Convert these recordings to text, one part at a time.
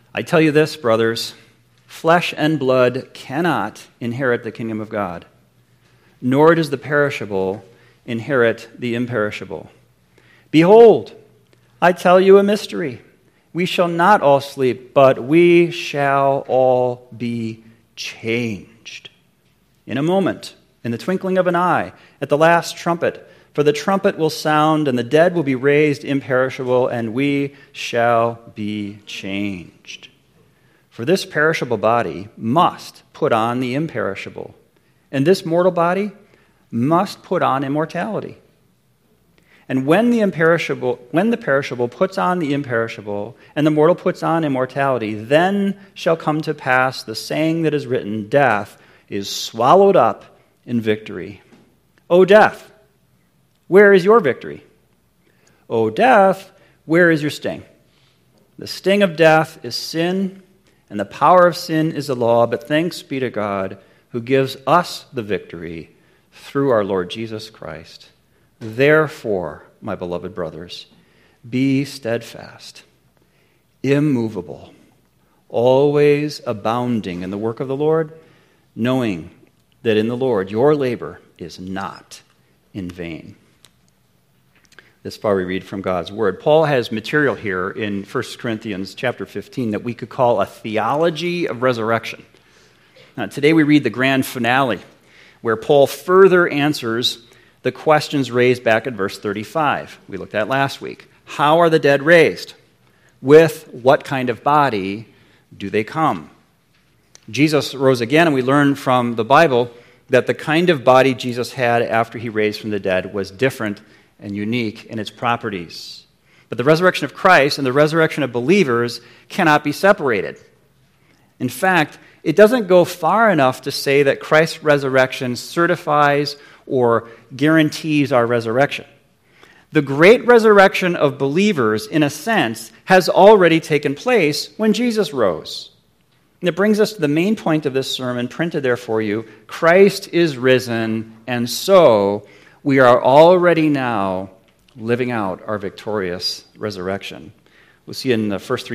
I tell you this, brothers, flesh and blood cannot inherit the kingdom of God, nor does the perishable inherit the imperishable. Behold, I tell you a mystery. We shall not all sleep, but we shall all be changed. In a moment, in the twinkling of an eye, at the last trumpet. For the trumpet will sound, and the dead will be raised imperishable, and we shall be changed. For this perishable body must put on the imperishable, and this mortal body must put on immortality. And when the perishable puts on the imperishable, and the mortal puts on immortality, then shall come to pass the saying that is written, death is swallowed up in victory. O death, where is your victory? O death, where is your sting? The sting of death is sin, and the power of sin is the law, but thanks be to God who gives us the victory through our Lord Jesus Christ. Therefore, my beloved brothers, be steadfast, immovable, always abounding in the work of the Lord, knowing that in the Lord your labor is not in vain. This far we read from God's Word. Paul has material here in 1 Corinthians chapter 15 that we could call a theology of resurrection. Now, today we read the grand finale, where Paul further answers the questions raised back at verse 35 we looked at last week. How are the dead raised? With what kind of body do they come? Jesus rose again, and we learn from the Bible that the kind of body Jesus had after he raised from the dead was different and unique in its properties. But the resurrection of Christ and the resurrection of believers cannot be separated. In fact, it doesn't go far enough to say that Christ's resurrection certifies or guarantees our resurrection. The great resurrection of believers, in a sense, has already taken place when Jesus rose. And it brings us to the main point of this sermon, printed there for you. Christ is risen, and so we are already now living out our victorious resurrection. We'll see in the first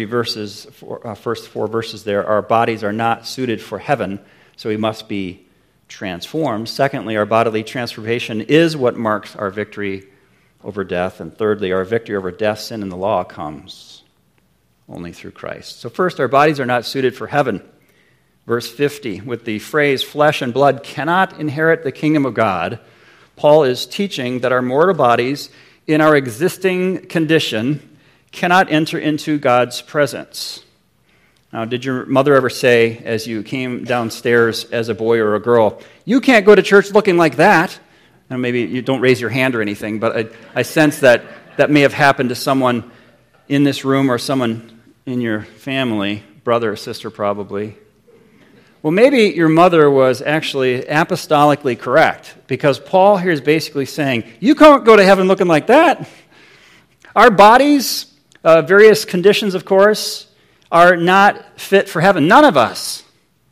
four verses there, our bodies are not suited for heaven, so we must be transformed. Secondly, our bodily transformation is what marks our victory over death. And thirdly, our victory over death, sin, and the law comes only through Christ. So first, our bodies are not suited for heaven. Verse 50, with the phrase, flesh and blood cannot inherit the kingdom of God, Paul is teaching that our mortal bodies, in our existing condition, cannot enter into God's presence. Now, did your mother ever say, as you came downstairs as a boy or a girl, you can't go to church looking like that? And maybe you don't raise your hand or anything, but I sense that may have happened to someone in this room or someone in your family, brother or sister probably. Well, maybe your mother was actually apostolically correct, because Paul here is basically saying, you can't go to heaven looking like that. Our bodies, various conditions, of course, are not fit for heaven. None of us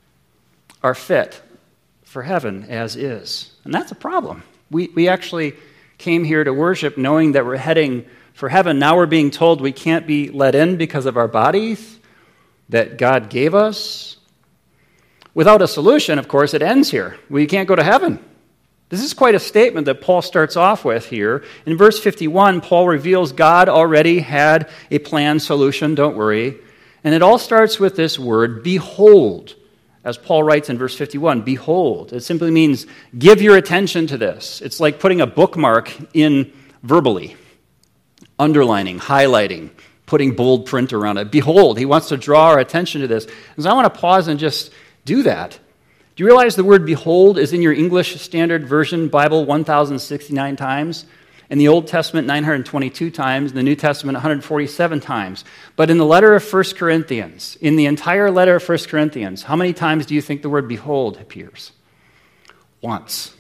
are fit for heaven as is. And that's a problem. We actually came here to worship knowing that we're heading for heaven. Now we're being told we can't be let in because of our bodies that God gave us. Without a solution, of course, it ends here. We can't go to heaven. This is quite a statement that Paul starts off with here. In verse 51, Paul reveals God already had a planned solution, don't worry. And it all starts with this word, behold. As Paul writes in verse 51, behold. It simply means give your attention to this. It's like putting a bookmark in verbally, underlining, highlighting, putting bold print around it. Behold, he wants to draw our attention to this. And so I want to pause and just do that. Do you realize the word behold is in your English Standard Version Bible 1,069 times? In the Old Testament, 922 times. In the New Testament, 147 times. But in the letter of 1 Corinthians, in the entire letter of 1 Corinthians, how many times do you think the word behold appears? Once.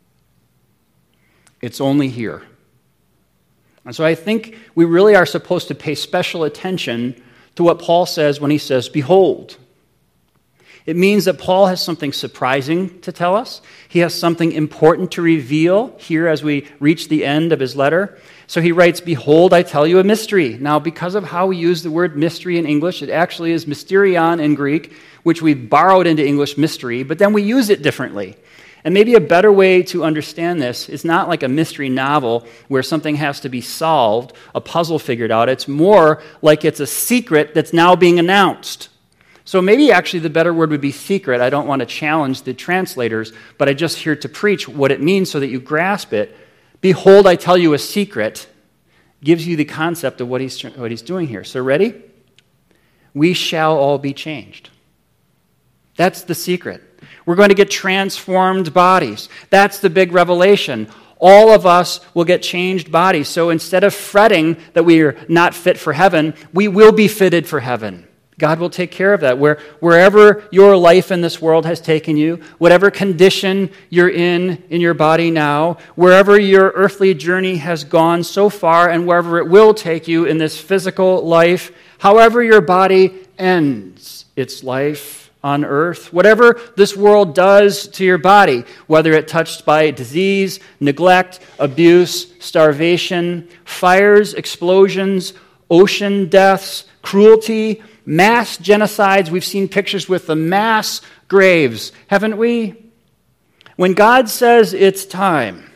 It's only here. And so I think we really are supposed to pay special attention to what Paul says when he says, behold. It means that Paul has something surprising to tell us. He has something important to reveal here as we reach the end of his letter. So he writes, "Behold, I tell you a mystery." Now, because of how we use the word mystery in English, it actually is mysterion in Greek, which we've borrowed into English mystery, but then we use it differently. And maybe a better way to understand this is not like a mystery novel where something has to be solved, a puzzle figured out. It's more like it's a secret that's now being announced. So maybe actually the better word would be secret. I don't want to challenge the translators, but I'm just here to preach what it means so that you grasp it. Behold, I tell you a secret, gives you the concept of what he's doing here. So ready? We shall all be changed. That's the secret. We're going to get transformed bodies. That's the big revelation. All of us will get changed bodies. So instead of fretting that we are not fit for heaven, we will be fitted for heaven. God will take care of that. Wherever your life in this world has taken you, whatever condition you're in your body now, wherever your earthly journey has gone so far and wherever it will take you in this physical life, however your body ends its life on earth, whatever this world does to your body, whether it's touched by disease, neglect, abuse, starvation, fires, explosions, ocean deaths, cruelty, mass genocides. We've seen pictures with the mass graves, haven't we? When God says it's time,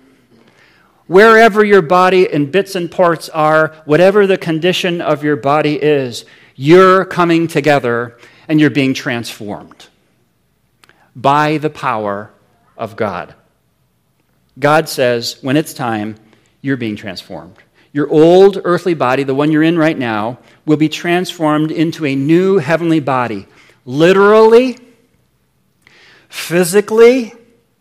wherever your body and bits and parts are, whatever the condition of your body is, you're coming together and you're being transformed by the power of God. God says, when it's time, you're being transformed. Your old earthly body, the one you're in right now, will be transformed into a new heavenly body. Literally, physically,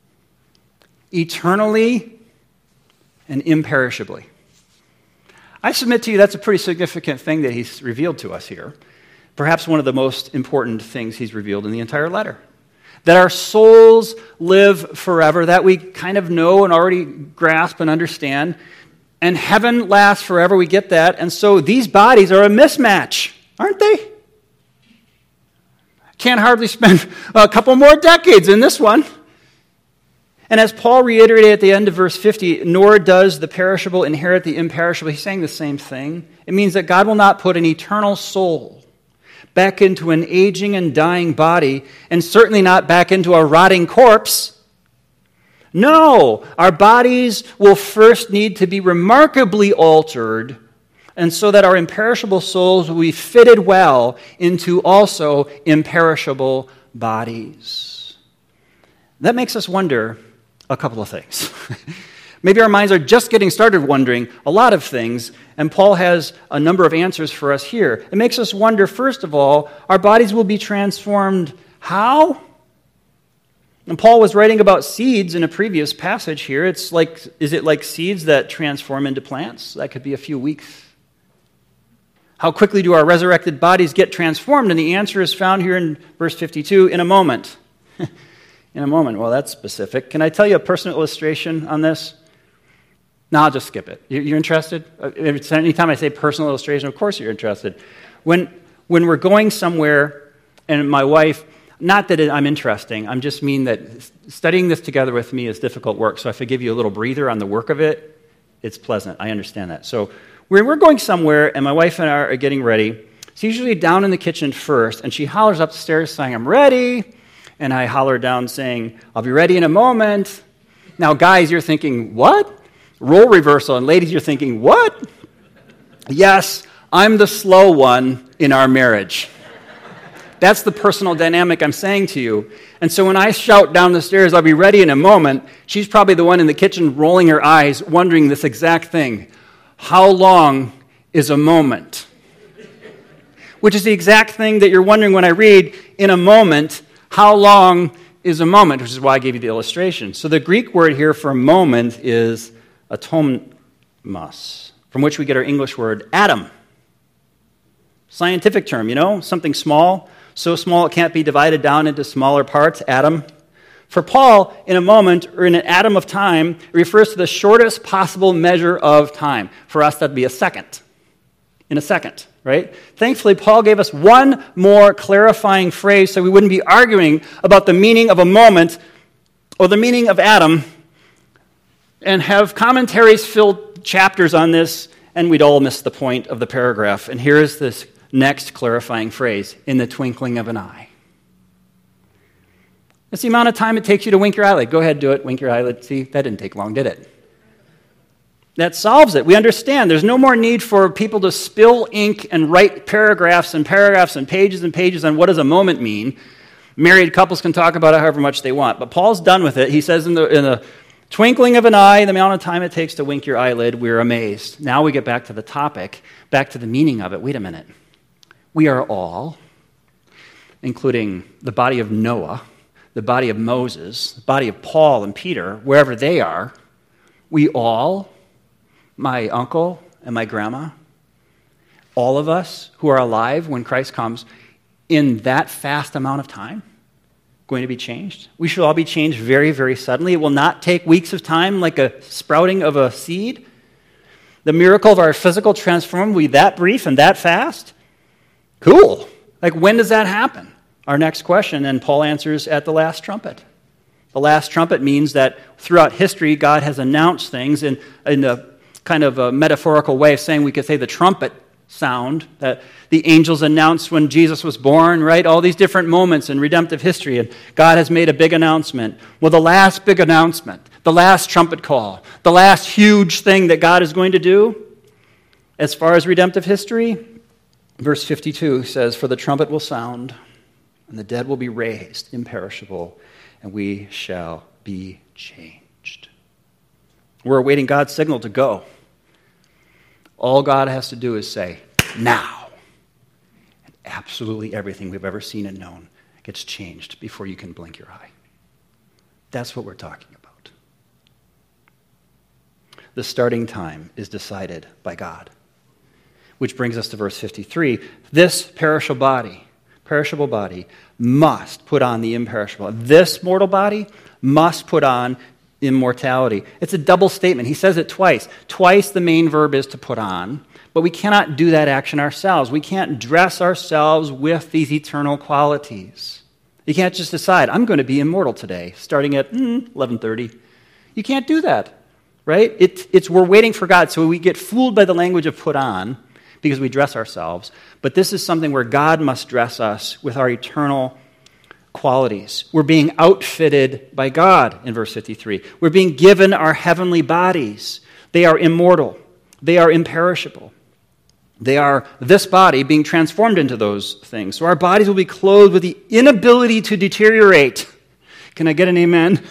eternally, and imperishably. I submit to you that's a pretty significant thing that he's revealed to us here. Perhaps one of the most important things he's revealed in the entire letter. That our souls live forever, that we kind of know and already grasp and understand. And heaven lasts forever, we get that. And so these bodies are a mismatch, aren't they? Can't hardly spend a couple more decades in this one. And as Paul reiterated at the end of verse 50, nor does the perishable inherit the imperishable. He's saying the same thing. It means that God will not put an eternal soul back into an aging and dying body, and certainly not back into a rotting corpse. No, our bodies will first need to be remarkably altered, and so that our imperishable souls will be fitted well into also imperishable bodies. That makes us wonder a couple of things. Maybe our minds are just getting started wondering a lot of things, and Paul has a number of answers for us here. It makes us wonder, first of all, our bodies will be transformed how? And Paul was writing about seeds in a previous passage here. Is it like seeds that transform into plants? That could be a few weeks. How quickly do our resurrected bodies get transformed? And the answer is found here in verse 52, in a moment. In a moment. Well, that's specific. Can I tell you a personal illustration on this? No, I'll just skip it. You're interested? Anytime I say personal illustration, of course you're interested. When we're going somewhere and my wife... Not that I'm interesting, I just mean that studying this together with me is difficult work, so if I give you a little breather on the work of it, it's pleasant. I understand that. So we're going somewhere, and my wife and I are getting ready. She's usually down in the kitchen first, and she hollers up the stairs saying, "I'm ready," and I holler down saying, "I'll be ready in a moment." Now, guys, you're thinking, what? Role reversal, and ladies, you're thinking, what? Yes, I'm the slow one in our marriage. That's the personal dynamic I'm saying to you. And so when I shout down the stairs, "I'll be ready in a moment," she's probably the one in the kitchen rolling her eyes, wondering this exact thing. How long is a moment? Which is the exact thing that you're wondering when I read, in a moment, how long is a moment? Which is why I gave you the illustration. So the Greek word here for moment is atomos, from which we get our English word atom. Scientific term, something small. So small it can't be divided down into smaller parts, atom. For Paul, in a moment, or in an atom of time, it refers to the shortest possible measure of time. For us, that'd be a second. In a second. right? Thankfully, Paul gave us one more clarifying phrase so we wouldn't be arguing about the meaning of a moment or the meaning of Adam and have commentaries filled chapters on this, and we'd all miss the point of the paragraph. And here is this next clarifying phrase, in the twinkling of an eye. That's the amount of time it takes you to wink your eyelid. Go ahead, do it, wink your eyelid. See, that didn't take long, did it? That solves it. We understand there's no more need for people to spill ink and write paragraphs and paragraphs and pages on what does a moment mean. Married couples can talk about it however much they want, but Paul's done with it. He says in the twinkling of an eye, the amount of time it takes to wink your eyelid, we're amazed. Now we get back to the topic, back to the meaning of it. Wait a minute. We are all, including the body of Noah, the body of Moses, the body of Paul and Peter, wherever they are, we all, my uncle and my grandma, all of us who are alive when Christ comes, in that fast amount of time, going to be changed. We should all be changed very, very suddenly. It will not take weeks of time like a sprouting of a seed. The miracle of our physical transformation will be that brief and that fast. Cool. Like, when does that happen? Our next question, and Paul answers at the last trumpet. The last trumpet means that throughout history, God has announced things in a kind of a metaphorical way of saying, we could say the trumpet sound that the angels announced when Jesus was born, right? All these different moments in redemptive history, and God has made a big announcement. Well, the last big announcement, the last trumpet call, the last huge thing that God is going to do as far as redemptive history, verse 52 says, "For the trumpet will sound, and the dead will be raised imperishable, and we shall be changed." We're awaiting God's signal to go. All God has to do is say, now. And absolutely everything we've ever seen and known gets changed before you can blink your eye. That's what we're talking about. The starting time is decided by God. Which brings us to verse 53. This perishable body must put on the imperishable. This mortal body must put on immortality. It's a double statement. He says it twice. Twice the main verb is to put on, but we cannot do that action ourselves. We can't dress ourselves with these eternal qualities. You can't just decide, I'm going to be immortal today, starting at 11:30. You can't do that, right? We're waiting for God, so we get fooled by the language of put on because we dress ourselves. But this is something where God must dress us with our eternal qualities. We're being outfitted by God in verse 53. We're being given our heavenly bodies. They are immortal. They are imperishable. They are this body being transformed into those things. So our bodies will be clothed with the inability to deteriorate. Can I get an amen?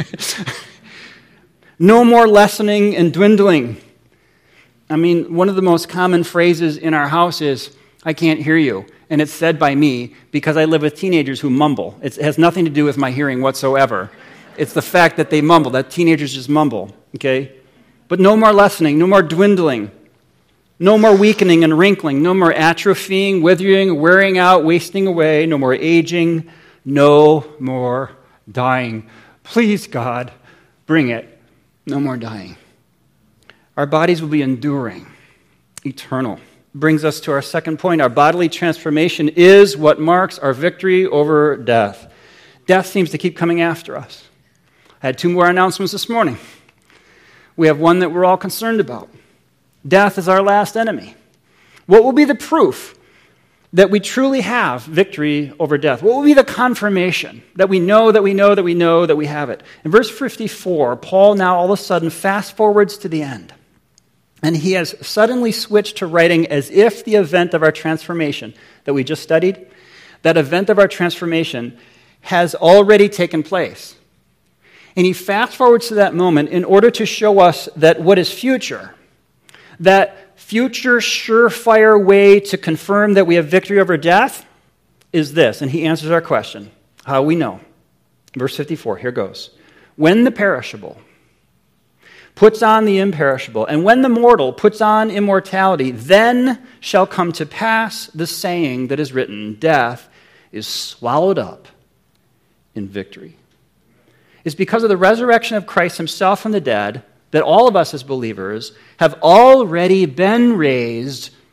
No more lessening and dwindling. I mean, one of the most common phrases in our house is, "I can't hear you." And it's said by me because I live with teenagers who mumble. It has nothing to do with my hearing whatsoever. It's the fact that they mumble, that teenagers just mumble, okay? But no more lessening, no more dwindling, no more weakening and wrinkling, no more atrophying, withering, wearing out, wasting away, no more aging, no more dying. Please, God, bring it. No more dying. Our bodies will be enduring, eternal. Brings us to our second point. Our bodily transformation is what marks our victory over death. Death seems to keep coming after us. I had two more announcements this morning. We have one that we're all concerned about. Death is our last enemy. What will be the proof that we truly have victory over death? What will be the confirmation that we know that we have it? In verse 54, Paul now all of a sudden fast forwards to the end. And he has suddenly switched to writing as if the event of our transformation that we just studied, that event of our transformation has already taken place. And he fast forwards to that moment in order to show us that what is future, that future surefire way to confirm that we have victory over death is this. And he answers our question, how we know. Verse 54, here goes. When the perishable puts on the imperishable, and when the mortal puts on immortality, then shall come to pass the saying that is written, death is swallowed up in victory. It's because of the resurrection of Christ himself from the dead that all of us as believers have already been raised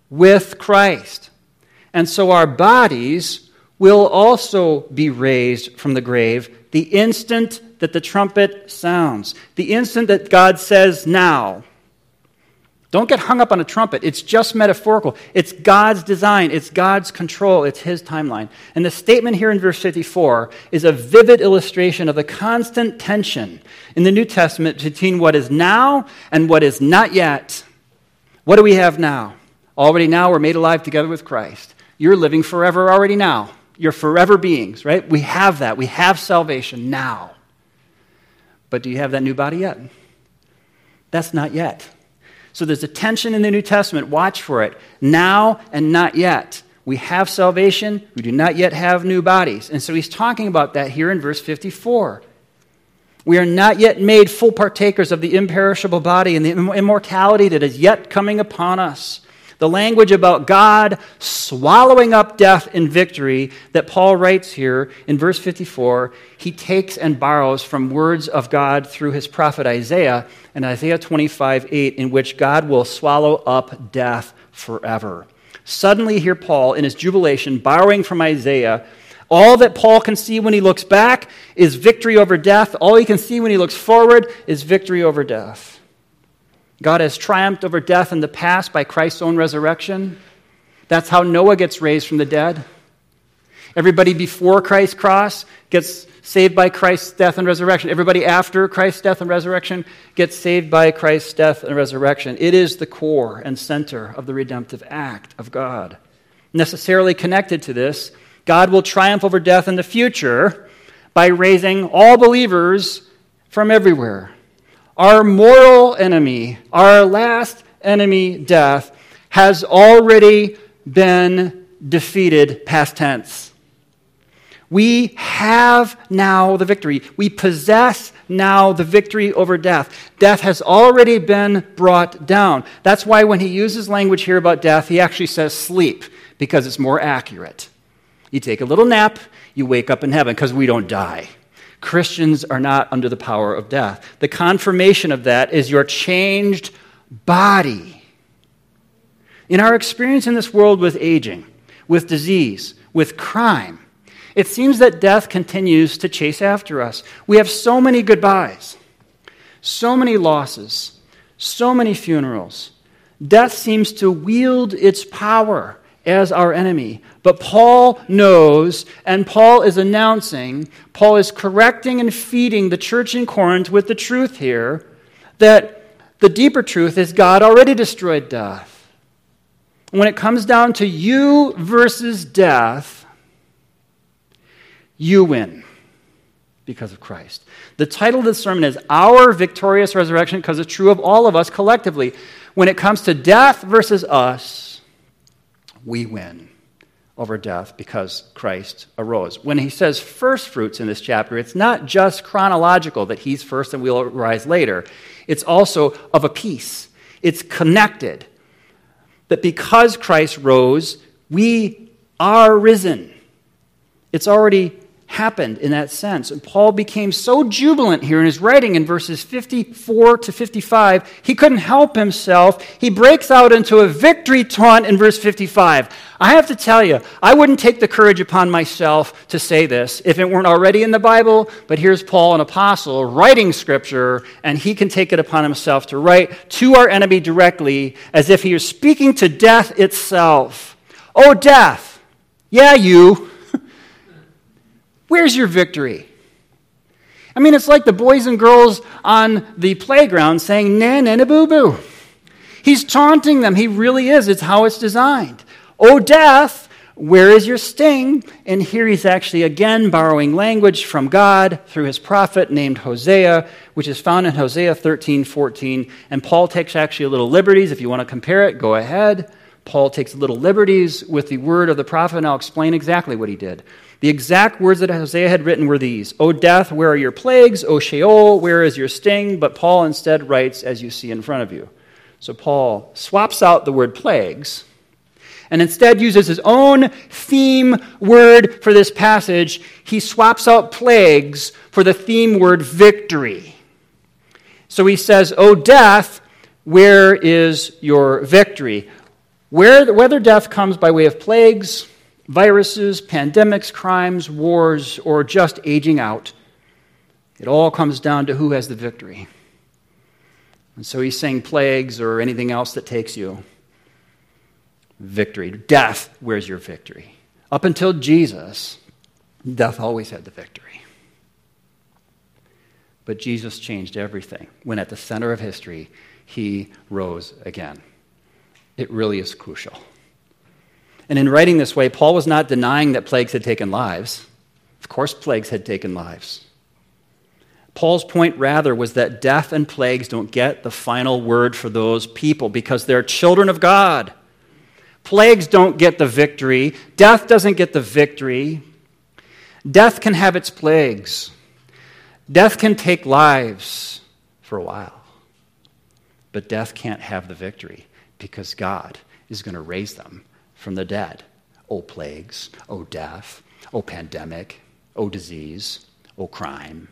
with Christ. And so our bodies will also be raised from the grave the instant that the trumpet sounds, the instant that God says now. Don't get hung up on a trumpet. It's just metaphorical. It's God's design. It's God's control. It's His timeline. And the statement here in verse 54 is a vivid illustration of the constant tension in the New Testament between what is now and what is not yet. What do we have now? Already now we're made alive together with Christ. You're living forever already now. You're forever beings, right? We have that. We have salvation now. But do you have that new body yet? That's not yet. So there's a tension in the New Testament. Watch for it. Now and not yet. We have salvation. We do not yet have new bodies. And so he's talking about that here in verse 54. We are not yet made full partakers of the imperishable body and the immortality that is yet coming upon us. The language about God swallowing up death in victory that Paul writes here in verse 54, he takes and borrows from words of God through his prophet Isaiah in Isaiah 25:8, in which God will swallow up death forever. Suddenly here Paul, in his jubilation, borrowing from Isaiah, all that Paul can see when he looks back is victory over death. All he can see when he looks forward is victory over death. God has triumphed over death in the past by Christ's own resurrection. That's how Noah gets raised from the dead. Everybody before Christ's cross gets saved by Christ's death and resurrection. Everybody after Christ's death and resurrection gets saved by Christ's death and resurrection. It is the core and center of the redemptive act of God. Necessarily connected to this, God will triumph over death in the future by raising all believers from everywhere. Our mortal enemy, our last enemy, death, has already been defeated, past tense. We have now the victory. We possess now the victory over death. Death has already been brought down. That's why when he uses language here about death, he actually says sleep, because it's more accurate. You take a little nap, you wake up in heaven, because we don't die. Christians are not under the power of death. The confirmation of that is your changed body. In our experience in this world with aging, with disease, with crime, it seems that death continues to chase after us. We have so many goodbyes, so many losses, so many funerals. Death seems to wield its power as our enemy. But Paul knows, and Paul is announcing, Paul is correcting and feeding the church in Corinth with the truth here, that the deeper truth is God already destroyed death. When it comes down to you versus death, you win because of Christ. The title of this sermon is Our Victorious Resurrection, because it's true of all of us collectively. When it comes to death versus us, we win over death because Christ arose. When he says first fruits in this chapter, it's not just chronological that he's first and we'll rise later. It's also of a piece. It's connected. That because Christ rose, we are risen. It's already happened in that sense. And Paul became so jubilant here in his writing in verses 54 to 55, he couldn't help himself. He breaks out into a victory taunt in verse 55. I have to tell you, I wouldn't take the courage upon myself to say this if it weren't already in the Bible, but here's Paul, an apostle, writing scripture, and he can take it upon himself to write to our enemy directly as if he was speaking to death itself. Oh, death, yeah, you. Where's your victory? I mean, it's like the boys and girls on the playground saying, na na na boo boo. He's taunting them. He really is. It's how it's designed. Oh, death, where is your sting? And here he's actually again borrowing language from God through his prophet named Hosea, which is found in Hosea 13:14. And Paul takes actually a little liberties. If you want to compare it, go ahead. Paul takes little liberties with the word of the prophet, and I'll explain exactly what he did. The exact words that Hosea had written were these: O death, where are your plagues? O Sheol, where is your sting? But Paul instead writes, as you see in front of you. So Paul swaps out the word plagues and instead uses his own theme word for this passage. He swaps out plagues for the theme word victory. So he says, O death, where is your victory? Whether death comes by way of plagues, viruses, pandemics, crimes, wars, or just aging out, it all comes down to who has the victory. And so he's saying plagues or anything else that takes you. Victory. Death, where's your victory? Up until Jesus, death always had the victory. But Jesus changed everything when at the center of history, he rose again. It really is crucial. And in writing this way, Paul was not denying that plagues had taken lives. Of course, plagues had taken lives. Paul's point, rather, was that death and plagues don't get the final word for those people because they're children of God. Plagues don't get the victory. Death doesn't get the victory. Death can have its plagues. Death can take lives for a while. But death can't have the victory because God is going to raise them from the dead. Oh plagues, oh death, oh pandemic, oh disease, oh crime.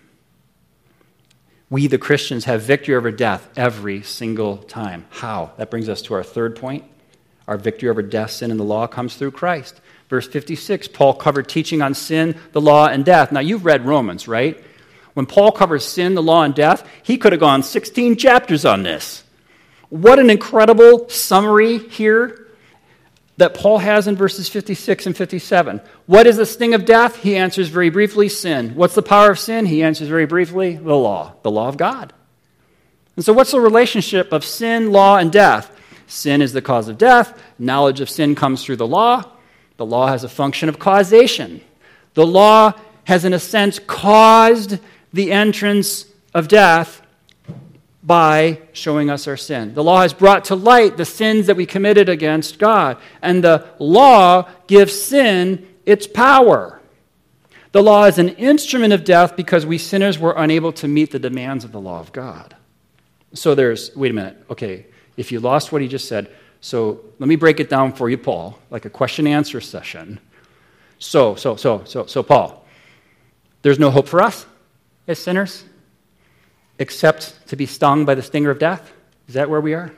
We, the Christians, have victory over death every single time. How? That brings us to our third point. Our victory over death, sin, and the law comes through Christ. Verse 56, Paul covered teaching on sin, the law, and death. Now, you've read Romans, right? When Paul covers sin, the law, and death, he could have gone 16 chapters on this. What an incredible summary here that Paul has in verses 56 and 57. What is the sting of death? He answers very briefly, sin. What's the power of sin? He answers very briefly, the law of God. And so what's the relationship of sin, law, and death? Sin is the cause of death. Knowledge of sin comes through the law. The law has a function of causation. The law has, in a sense, caused the entrance of death by showing us our sin. The law has brought to light the sins that we committed against God. And the law gives sin its power. The law is an instrument of death because we sinners were unable to meet the demands of the law of God. So wait a minute, okay, if you lost what he just said, so let me break it down for you, Paul, like a question-answer session. So, Paul, there's no hope for us as sinners except to be stung by the stinger of death? Is that where we are?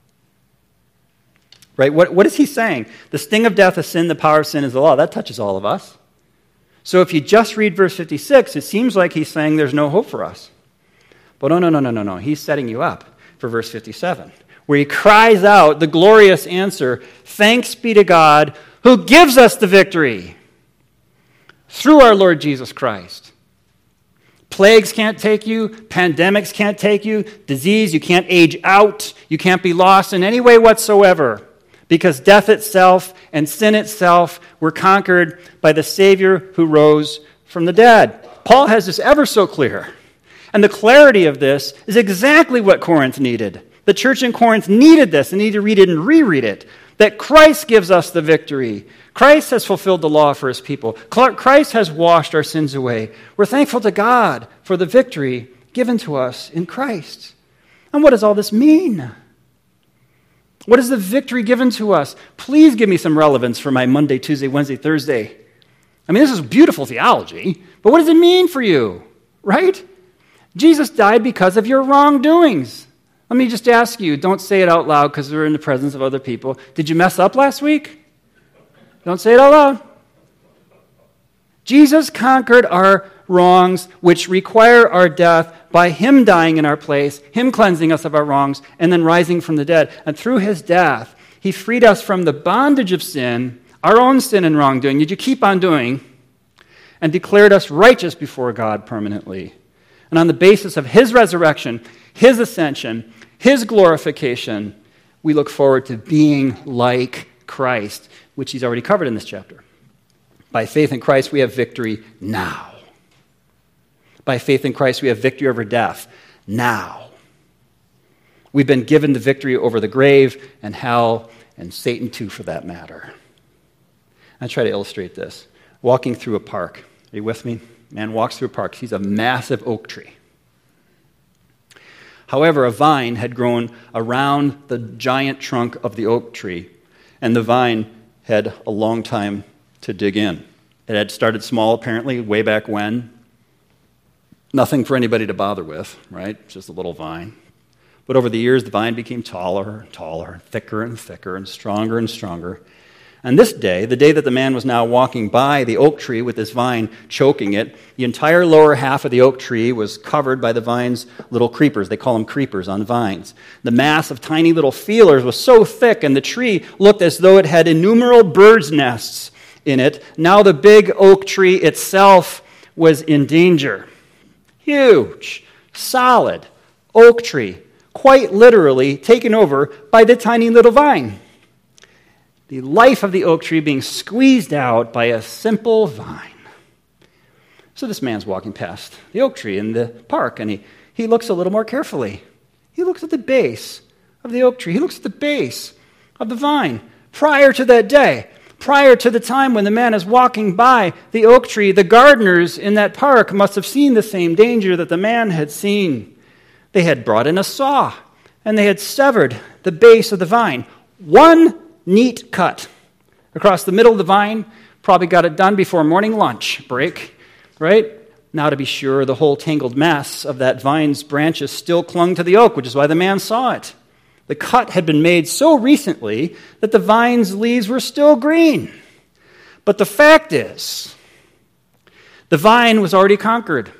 Right? What is he saying? The sting of death is sin, the power of sin is the law. That touches all of us. So if you just read verse 56, it seems like he's saying there's no hope for us. But no. He's setting you up for verse 57, where he cries out the glorious answer, "Thanks be to God who gives us the victory through our Lord Jesus Christ." Plagues can't take you. Pandemics can't take you. Disease, you can't age out. You can't be lost in any way whatsoever. Because death itself and sin itself were conquered by the Savior who rose from the dead. Paul has this ever so clear. And the clarity of this is exactly what Corinth needed. The church in Corinth needed this. They need to read it and reread it. That Christ gives us the victory. Christ has fulfilled the law for his people. Christ has washed our sins away. We're thankful to God for the victory given to us in Christ. And what does all this mean? What is the victory given to us? Please give me some relevance for my Monday, Tuesday, Wednesday, Thursday. I mean, this is beautiful theology, but what does it mean for you? Right? Jesus died because of your wrongdoings. Let me just ask you, don't say it out loud because we're in the presence of other people. Did you mess up last week? Don't say it out loud. Jesus conquered our wrongs, which require our death, by him dying in our place, him cleansing us of our wrongs, and then rising from the dead. And through his death, he freed us from the bondage of sin, our own sin and wrongdoing, that you keep on doing, and declared us righteous before God permanently. And on the basis of his resurrection, his ascension, his glorification, we look forward to being like Christ, which he's already covered in this chapter. By faith in Christ, we have victory now. By faith in Christ, we have victory over death now. We've been given the victory over the grave and hell and Satan too, for that matter. I try to illustrate this. Walking through a park. Are you with me? Man walks through a park. Sees a massive oak tree. However, a vine had grown around the giant trunk of the oak tree, and the vine had a long time to dig in. It had started small, apparently, way back when. Nothing for anybody to bother with, right? Just a little vine. But over the years, the vine became taller and taller, thicker and thicker, and stronger. And this day, the day that the man was now walking by the oak tree with this vine choking it, the entire lower half of the oak tree was covered by the vine's little creepers. They call them creepers on vines. The mass of tiny little feelers was so thick, and the tree looked as though it had innumerable birds' nests in it. Now the big oak tree itself was in danger. Huge, solid oak tree, quite literally taken over by the tiny little vine. The life of the oak tree being squeezed out by a simple vine. So this man's walking past the oak tree in the park, and he looks a little more carefully. He looks at the base of the oak tree. He looks at the base of the vine. Prior to that day, prior to the time when the man is walking by the oak tree, the gardeners in that park must have seen the same danger that the man had seen. They had brought in a saw, and they had severed the base of the vine. One neat cut across the middle of the vine, probably got it done before morning lunch break, right? Now, to be sure, the whole tangled mass of that vine's branches still clung to the oak, which is why the man saw it. The cut had been made so recently that the vine's leaves were still green. But the fact is, the vine was already conquered.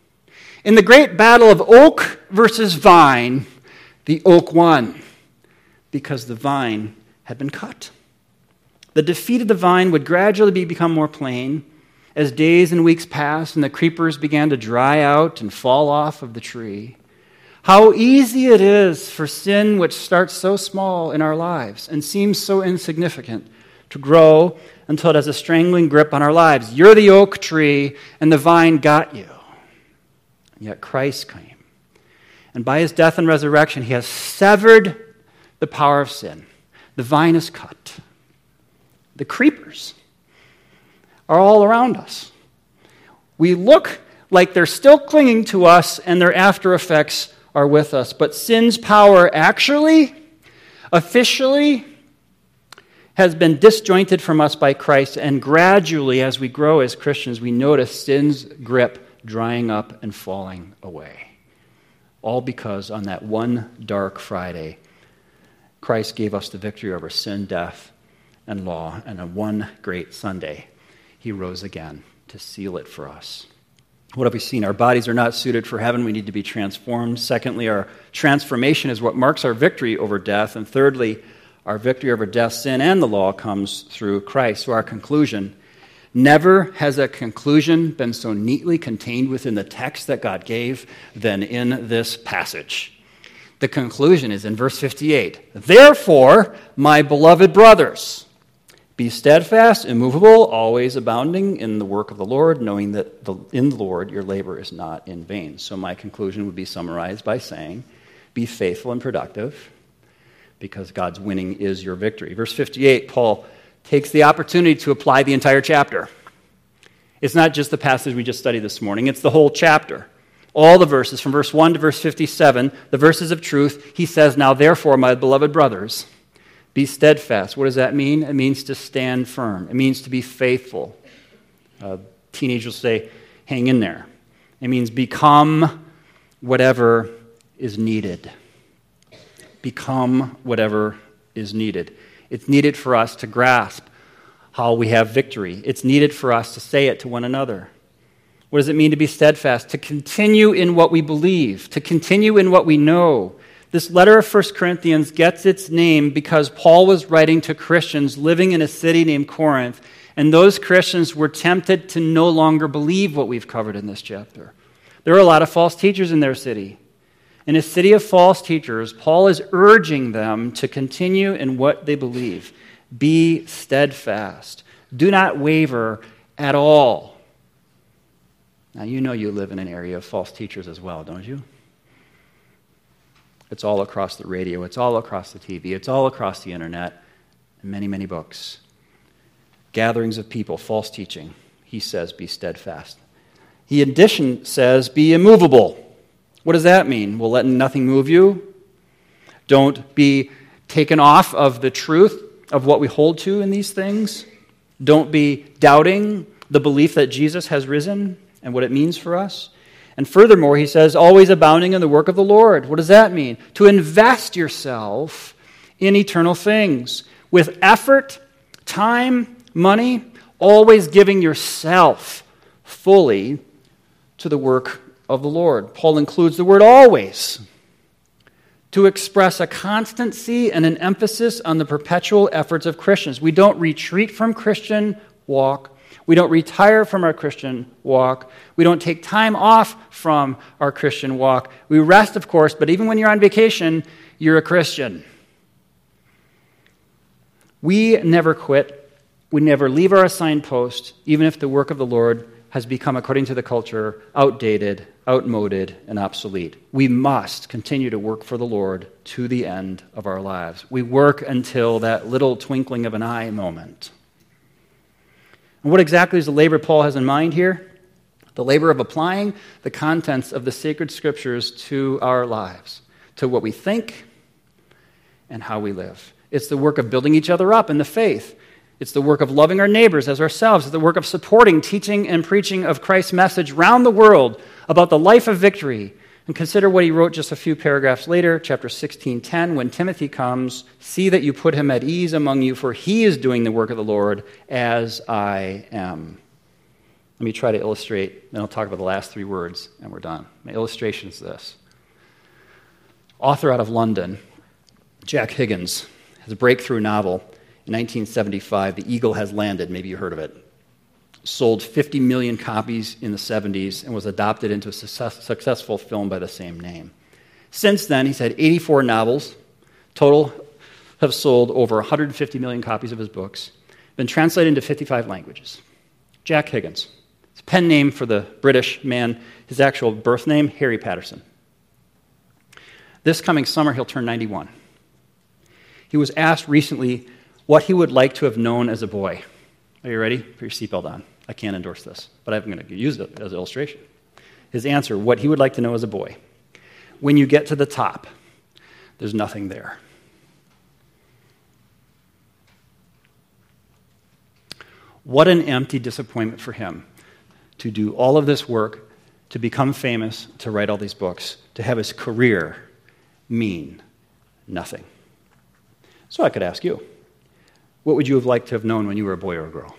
In the great battle of oak versus vine, the oak won because the vine had been cut. The defeat of the vine would gradually become more plain as days and weeks passed and the creepers began to dry out and fall off of the tree. How easy it is for sin, which starts so small in our lives and seems so insignificant, to grow until it has a strangling grip on our lives. You're the oak tree and the vine got you. And yet Christ came. And by his death and resurrection, he has severed the power of sin. The vine is cut. The creepers are all around us. We look like they're still clinging to us and their after effects are with us. But sin's power actually, officially, has been disjointed from us by Christ. And gradually, as we grow as Christians, we notice sin's grip drying up and falling away. All because on that one dark Friday, Christ gave us the victory over sin, death, and law. And on one great Sunday, he rose again to seal it for us. What have we seen? Our bodies are not suited for heaven. We need to be transformed. Secondly, our transformation is what marks our victory over death. And thirdly, our victory over death, sin, and the law comes through Christ. So our conclusion: never has a conclusion been so neatly contained within the text that God gave than in this passage. The conclusion is in verse 58. Therefore, my beloved brothers, be steadfast, immovable, always abounding in the work of the Lord, knowing that in the Lord your labor is not in vain. So my conclusion would be summarized by saying, be faithful and productive, because God's winning is your victory. Verse 58, Paul takes the opportunity to apply the entire chapter. It's not just the passage we just studied this morning, it's the whole chapter. All the verses, from verse 1 to verse 57, the verses of truth, he says, now therefore, my beloved brothers, be steadfast. What does that mean? It means to stand firm. It means to be faithful. Teenagers say, hang in there. It means become whatever is needed. Become whatever is needed. It's needed for us to grasp how we have victory. It's needed for us to say it to one another. What does it mean to be steadfast? To continue in what we believe, to continue in what we know. This letter of 1 Corinthians gets its name because Paul was writing to Christians living in a city named Corinth, and those Christians were tempted to no longer believe what we've covered in this chapter. There are a lot of false teachers in their city. In a city of false teachers, Paul is urging them to continue in what they believe. Be steadfast. Do not waver at all. Now, you know you live in an area of false teachers as well, don't you? It's all across the radio. It's all across the TV. It's all across the internet. And many, many books. Gatherings of people, false teaching. He says, be steadfast. He, in addition, says, be immovable. What does that mean? Well, let nothing move you. Don't be taken off of the truth of what we hold to in these things. Don't be doubting the belief that Jesus has risen and what it means for us. And furthermore, he says, always abounding in the work of the Lord. What does that mean? To invest yourself in eternal things with effort, time, money, always giving yourself fully to the work of the Lord. Paul includes the word always to express a constancy and an emphasis on the perpetual efforts of Christians. We don't retreat from Christian walk. We don't retire from our Christian walk. We don't take time off from our Christian walk. We rest, of course, but even when you're on vacation, you're a Christian. We never quit. We never leave our assigned post, even if the work of the Lord has become, according to the culture, outdated, outmoded, and obsolete. We must continue to work for the Lord to the end of our lives. We work until that little twinkling of an eye moment. And what exactly is the labor Paul has in mind here? The labor of applying the contents of the sacred scriptures to our lives, to what we think and how we live. It's the work of building each other up in the faith. It's the work of loving our neighbors as ourselves. It's the work of supporting, teaching, and preaching of Christ's message around the world about the life of victory. And consider what he wrote just a few paragraphs later, chapter 16:10, when Timothy comes, see that you put him at ease among you, for he is doing the work of the Lord as I am. Let me try to illustrate, then I'll talk about the last three words, and we're done. My illustration is this. Author out of London, Jack Higgins, has a breakthrough novel. In 1975, The Eagle Has Landed, maybe you heard of it. Sold 50 million copies in the 70s and was adopted into a successful film by the same name. Since then, he's had 84 novels. Total have sold over 150 million copies of his books. Been translated into 55 languages. Jack Higgins. It's a pen name for the British man. His actual birth name, Harry Patterson. This coming summer, he'll turn 91. He was asked recently what he would like to have known as a boy. Are you ready? Put your seatbelt on. I can't endorse this, but I'm going to use it as an illustration. His answer, what he would like to know as a boy. When you get to the top, there's nothing there. What an empty disappointment for him to do all of this work, to become famous, to write all these books, to have his career mean nothing. So I could ask you, what would you have liked to have known when you were a boy or a girl?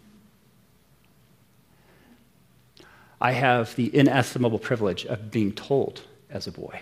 I have the inestimable privilege of being told as a boy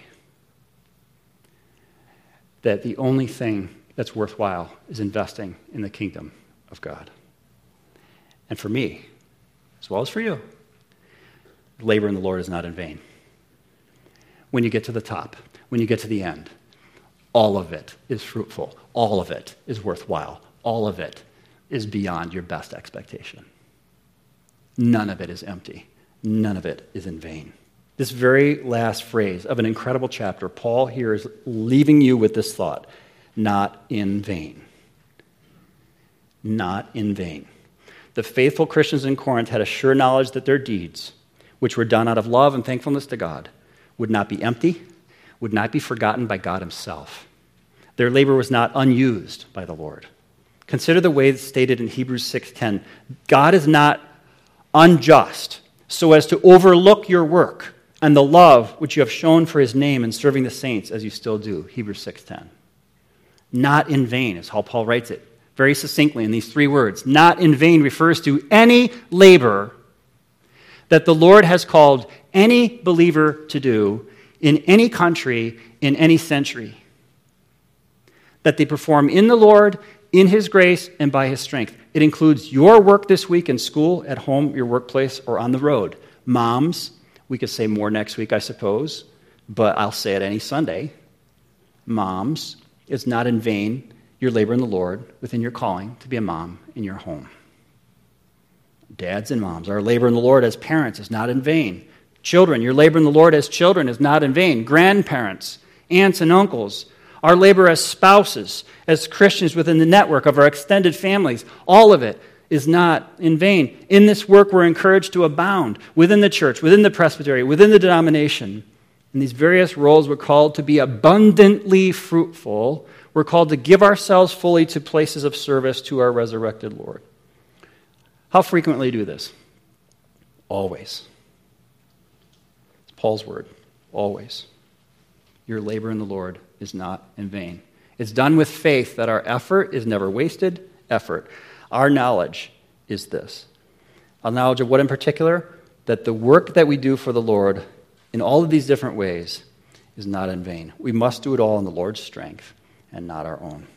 that the only thing that's worthwhile is investing in the kingdom of God. And for me, as well as for you, labor in the Lord is not in vain. When you get to the top, when you get to the end, all of it is fruitful. All of it is worthwhile. All of it is beyond your best expectation. None of it is empty. None of it is in vain. This very last phrase of an incredible chapter, Paul here is leaving you with this thought, not in vain. Not in vain. The faithful Christians in Corinth had a sure knowledge that their deeds, which were done out of love and thankfulness to God, would not be empty, would not be forgotten by God himself. Their labor was not unused by the Lord. Consider the way it's stated in Hebrews 6:10. God is not unjust so as to overlook your work and the love which you have shown for his name in serving the saints as you still do. Hebrews 6:10. Not in vain is how Paul writes it very succinctly in these three words. Not in vain refers to any labor that the Lord has called any believer to do in any country, in any century. That they perform in the Lord, in his grace, and by his strength. It includes your work this week in school, at home, your workplace, or on the road. Moms, we could say more next week, I suppose, but I'll say it any Sunday. Moms, it's not in vain your labor in the Lord within your calling to be a mom in your home. Dads and moms, our labor in the Lord as parents is not in vain. Children, your labor in the Lord as children is not in vain. Grandparents, aunts and uncles, our labor as spouses, as Christians within the network of our extended families, all of it is not in vain. In this work, we're encouraged to abound within the church, within the presbytery, within the denomination. In these various roles, we're called to be abundantly fruitful. We're called to give ourselves fully to places of service to our resurrected Lord. How frequently do this? Always. Paul's word, always. Your labor in the Lord is not in vain. It's done with faith that our effort is never wasted effort. Our knowledge is this. Our knowledge of what in particular? That the work that we do for the Lord in all of these different ways is not in vain. We must do it all in the Lord's strength and not our own.